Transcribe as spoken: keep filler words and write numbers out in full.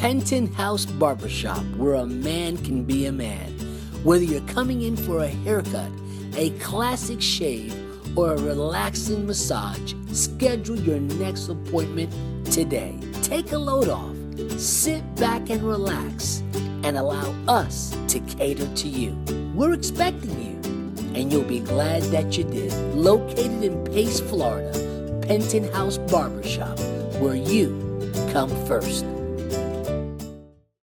Penton House Barbershop, where a man can be a man. Whether you're coming in for a haircut, a classic shave, or a relaxing massage, schedule your next appointment today. Take a load off, sit back and relax, and allow us to cater to you. We're expecting you, and you'll be glad that you did. Located in Pace, Florida, Penton House Barbershop, where you come first.